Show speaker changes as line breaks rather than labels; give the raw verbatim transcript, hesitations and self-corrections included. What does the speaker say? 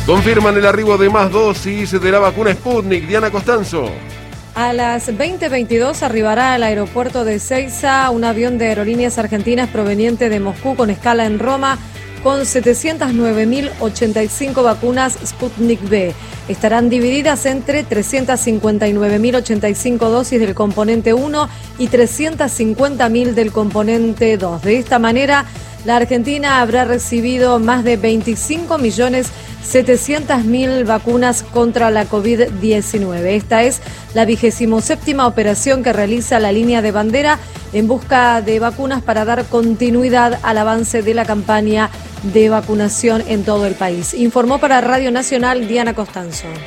Confirman el arribo de más dosis de la vacuna Sputnik. Diana Costanzo.
A las veinte veintidós arribará al aeropuerto de Ezeiza un avión de Aerolíneas Argentinas proveniente de Moscú con escala en Roma con setecientas nueve mil ochenta y cinco vacunas Sputnik V. Estarán divididas entre trescientas cincuenta y nueve mil ochenta y cinco dosis del componente uno y trescientas cincuenta mil del componente dos. De esta manera, la Argentina habrá recibido más de veinticinco millones setecientas mil vacunas contra la COVID diecinueve. Esta es la vigésimo séptima operación que realiza la línea de bandera en busca de vacunas para dar continuidad al avance de la campaña de vacunación en todo el país. Informó para Radio Nacional Diana Costanzo.